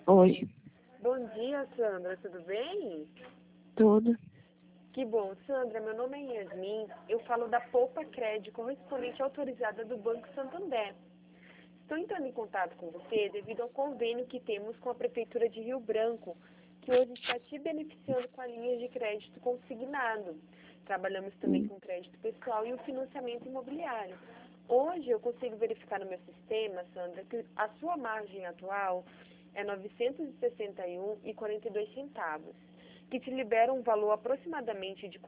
Oi, Bom dia, Sandra. Tudo bem? tudo. Que bom. Sandra, meu nome é Yasmin. Eu falo da Poupa Crédito, correspondente autorizada do Banco Santander. Estou entrando em contato com você devido ao convênio que temos com a Prefeitura de Rio Branco, que hoje está te beneficiando com a linha de crédito consignado. Trabalhamos também Hum, com crédito pessoal e o financiamento imobiliário. Hoje eu consigo verificar no meu sistema, Sandra, que a sua margem atual é R$ 961,42, que te libera um valor aproximadamente de R$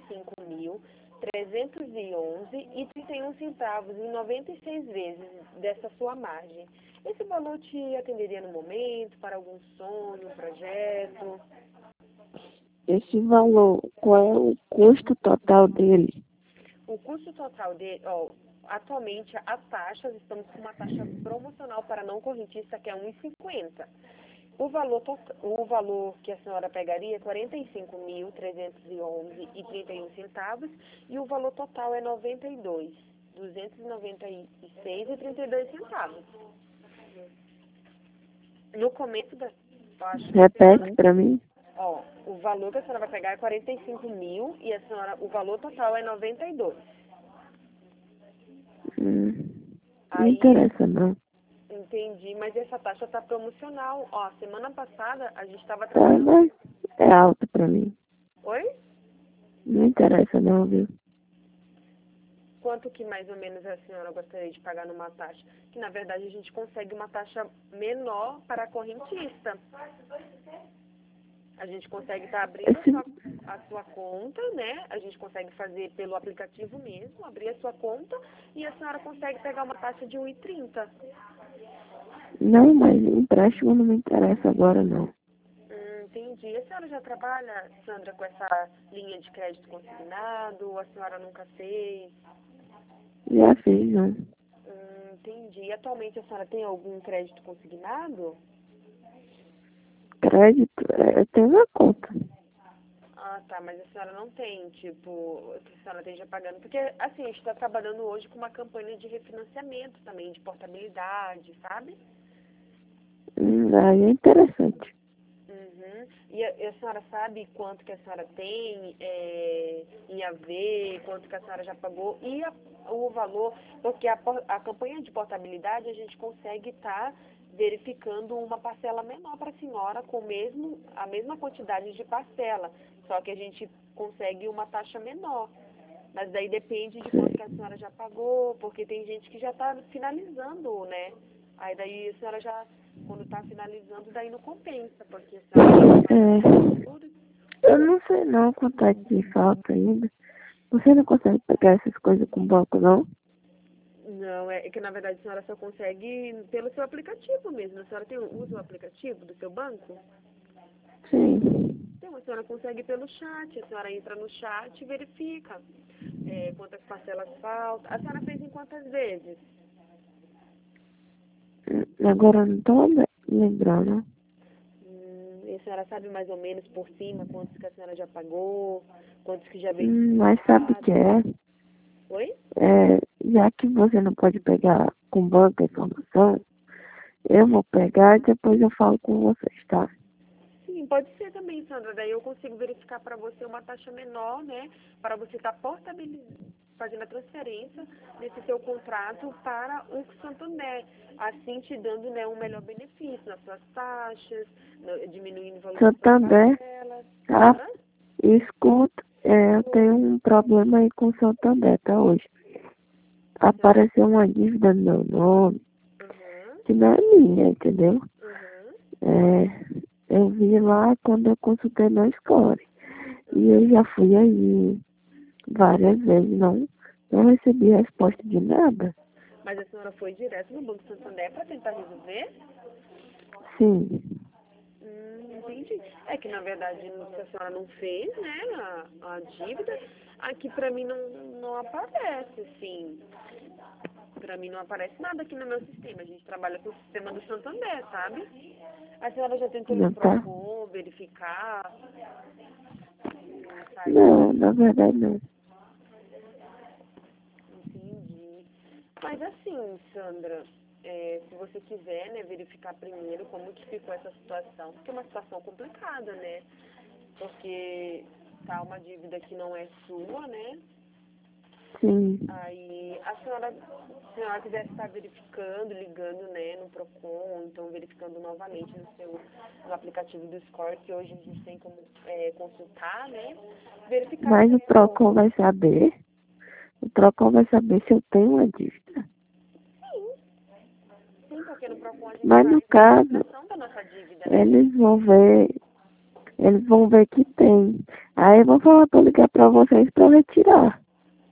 45.311,31 em 96 vezes dessa sua margem. Esse valor te atenderia no momento, para algum sonho, projeto? Esse valor, qual é o custo total dele? O custo total dele, atualmente as taxas, estamos com uma taxa promocional para não correntista que é 1,50. O valor que a senhora pegaria é R$ 45.311,31 e o valor total é R$ 92.296,32. No começo da taxa, Repete para mim. o valor que a senhora vai pegar é 45 mil e o valor total é 92. Não Aí, interessa não. entendi, mas essa taxa está promocional. Semana passada a gente estava Tá, trabalhando. mas é alto para mim. Oi? Não interessa não, viu? Quanto que mais ou menos a senhora gostaria de pagar numa taxa? Que na verdade a gente consegue uma taxa menor para a correntista. A gente consegue estar abrindo Esse, a sua conta, né? A gente consegue fazer pelo aplicativo mesmo, abrir a sua conta e a senhora consegue pegar uma taxa de 1,30. não, mas empréstimo não me interessa agora não. Entendi. A senhora já trabalha, Sandra, com essa linha de crédito consignado? Ou a senhora nunca fez? Já fiz, não. Entendi. E atualmente a senhora tem algum crédito consignado? Crédito, eu tenho uma conta. Ah, tá, mas a senhora não tem, tipo, que a senhora esteja pagando. Porque, assim, a gente está trabalhando hoje com uma campanha de refinanciamento também, de portabilidade, sabe? Aí é interessante. Uhum. E a senhora sabe quanto que a senhora tem em AV, quanto que a senhora já pagou e o valor, porque a campanha de portabilidade a gente consegue estar verificando uma parcela menor para a senhora com a mesma quantidade de parcela, só que a gente consegue uma taxa menor. Mas daí depende de quanto que a Sei. senhora já pagou, porque tem gente que já está finalizando, né? Aí daí a senhora já, quando está finalizando, daí não compensa, porque a senhora já vai pagar É, tudo. eu não sei não quanto é que falta ainda. Você não consegue pegar essas coisas com o banco, não? Não, é que na verdade a senhora só consegue pelo seu aplicativo mesmo. A senhora usa o aplicativo do seu banco? Sim. Então, a senhora consegue pelo chat. A senhora entra no chat e verifica quantas parcelas faltam. A senhora fez em quantas vezes? Agora eu não tô lembrando. E a senhora sabe mais ou menos por cima quantos que a senhora já pagou, quantos que já veio Mas sabe o que descontado? é? Oi? Já que você não pode pegar com banco a informação, eu vou pegar e depois eu falo com vocês, tá? Sim, pode ser também, Sandra. Daí eu consigo verificar para você uma taxa menor, né? Para você estar fazendo a transferência desse seu contrato para o Santander. Assim te dando, né, um melhor benefício nas suas taxas, diminuindo o valor das suas Santander, parcelas. tá? Hã? Escuta, eu tenho um problema aí com o Santander, tá? Hoje. A senhora... Apareceu uma dívida no meu nome, Uhum, que não é minha, entendeu? uhum, Eu vi lá quando eu consultei na Score. E uhum. eu já fui aí várias vezes, não recebi resposta de nada. Mas a senhora foi direto no Banco Santander para tentar resolver? Sim. Entendi. É que, na verdade, se a senhora não fez, né, a dívida, aqui pra mim não aparece, assim. Pra mim não aparece nada aqui no meu sistema. A gente trabalha com o sistema do Santander, sabe? A senhora já tentou ir no Não tá? Procon, verificar no site do Não, na Procon? verdade não. Entendi. Mas assim, Sandra. se você quiser, né, verificar primeiro como que ficou essa situação, porque é uma situação complicada, né? Porque tá uma dívida que não é sua, né? Sim. Aí a senhora, se a senhora quiser estar verificando, ligando, né, no Procon, então verificando novamente no aplicativo do Score, que hoje a gente tem como consultar, né? Verificar Mas se o PROCON vai saber. O PROCON vai saber se eu tenho uma dívida. sim, porque no Procon a gente Mas faz no a caso, administração da nossa dívida, né? eles vão ver que tem. Aí vão falar para ligar para vocês para retirar.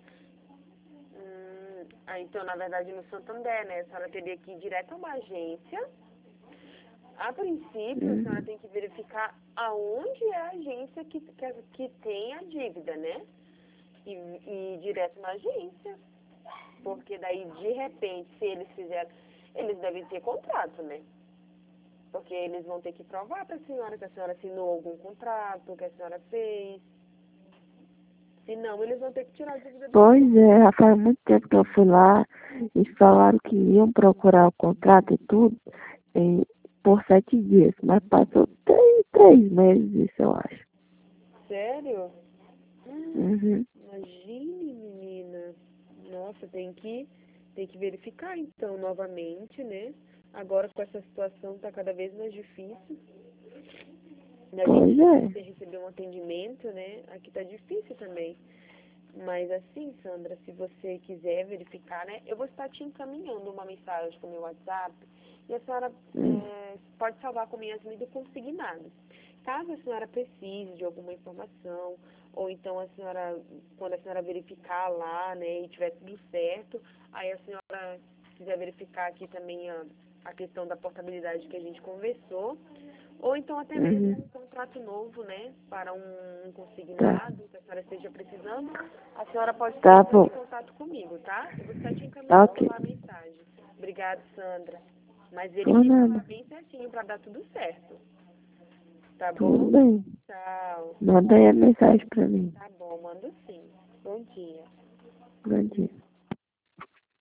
Então, na verdade, no Santander, né? A senhora teria que ir direto a uma agência. A princípio, a senhora tem que verificar aonde é a agência que tem a dívida, né? E ir direto na agência. Porque daí, de repente, se eles fizerem, eles devem ter contrato, né? Porque eles vão ter que provar para a senhora que a senhora assinou algum contrato, que a senhora fez. Se não, eles vão ter que tirar a dívida da Pois senhora. é, já faz muito tempo que eu fui lá e falaram que iam procurar o contrato e tudo por 7 dias. Mas passou 3 meses isso, eu acho. Sério? Uhum. Imagine, menina. Nossa, tem que verificar então novamente, né? Agora com essa situação tá cada vez mais difícil. Da Pois é. gente receber um atendimento, né? Aqui tá difícil também. Mas assim, Sandra, se você quiser verificar, né? Eu vou estar te encaminhando uma mensagem com o meu WhatsApp e a senhora pode salvar como Yasmin do consignado. Caso a senhora precise de alguma informação, ou então a senhora, quando a senhora verificar lá, né, e tiver tudo certo, aí a senhora quiser verificar aqui também a questão da portabilidade que a gente conversou, ou então até mesmo um contrato novo, né, para um Tá. consignado que a senhora esteja precisando, a senhora pode estar Tá entrando bom. em contato comigo, tá? Eu vou estar te Tá encaminhando ok. lá a mensagem. Obrigada, Sandra. Mas Por verifica lá nada. bem certinho para dar tudo certo. Tá Tudo bom? bem. Tchau. Manda aí a mensagem pra mim. Tá bom, mando sim. Bom dia. Bom dia.